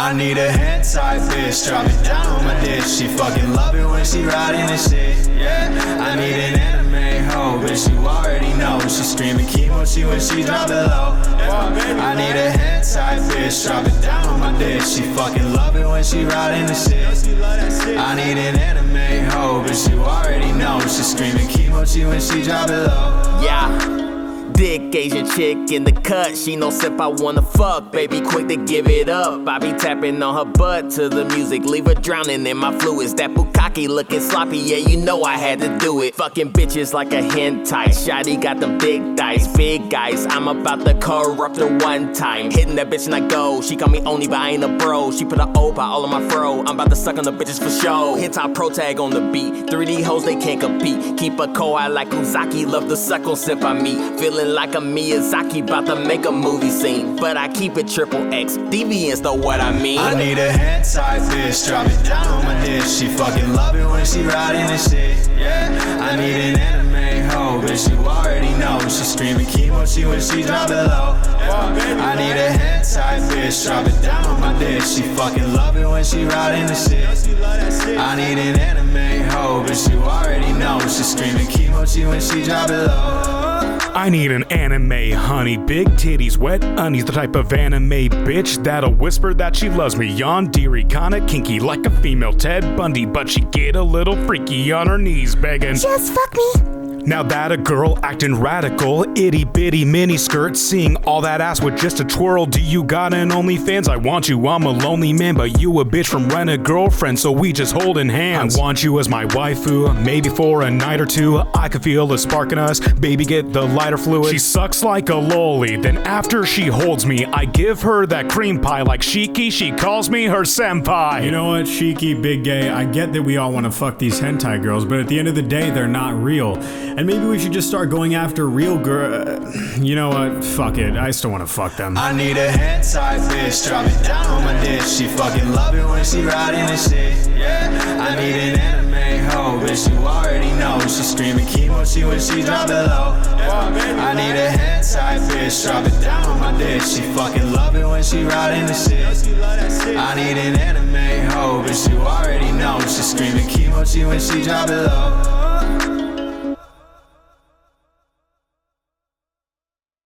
I need a head type bitch, drop it down on my dick. She fucking love it when she riding the shit, yeah. I need an anime hoe, bitch, you already know. She screaming kimochi when she drop it low, yeah. I need a head type bitch, drop it down on my dick. She fucking love it when she riding the shit. I need an anime hoe, bitch, you already know. She screaming kimochi when she drop it low. Yeah. Dick Asian chick in the cut, she no sip, I wanna fuck, baby quick to give it up. I be tapping on her butt to the music, leave her drowning in my fluids. That bukkake looking sloppy, yeah you know I had to do it. Fucking bitches like a hentai, shawty got them big dice, big guys. I'm about to corrupt her one time, hitting that bitch and I go. She call me Oni but I ain't a bro, she put a O-Pi all on my fro. I'm about to suck on the bitches for show. Hentai pro tag on the beat, 3D hoes they can't compete. Keep a koi like Uzaki, love to suck on sip on me. Feeling like a Miyazaki, about to make a movie scene, but I keep it triple X, deviants know what I mean. I need a head type bitch, drop it down on my dick. She fucking love it when she riding the shit, yeah. I need an anime hoe, bitch, you already know. She screaming kimochi when she drop it low, yeah. I need a head type bitch, drop it down on my dick. She fucking love it when she riding the shit. I need an anime hoe, bitch, you already know. She screaming kimochi when she drop it low. I need an anime honey, big titties, wet undies, the type of anime bitch that'll whisper that she loves me. Yandere, kinda kinky like a female Ted Bundy, but she get a little freaky on her knees begging, just fuck me. Now that a girl acting radical, itty bitty mini skirt, seeing all that ass with just a twirl. Do you got an OnlyFans? I want you, I'm a lonely man, but you a bitch from Rent a Girlfriend, so we just holding hands. I want you as my waifu, maybe for a night or two. I could feel the spark in us, baby get the lighter fluid. She sucks like a loli, then after she holds me, I give her that cream pie like Shiki, she calls me her senpai. You know what, Shiki, big gay, I get that we all want to fuck these hentai girls, but at the end of the day, they're not real. And maybe we should just start going after real you know what? Fuck it. I still want to fuck them. I need a head type bitch, drop it down on my dick. She fucking love it when she riding the shit, yeah. I need an anime hoe, bitch, you already know. She screaming kimochi when she drop it low, yeah. I need a head type bitch, drop it down on my dick. She fucking love it when she riding the shit. I need an anime hoe, bitch, you already know. She screaming kimochi when she drop it low.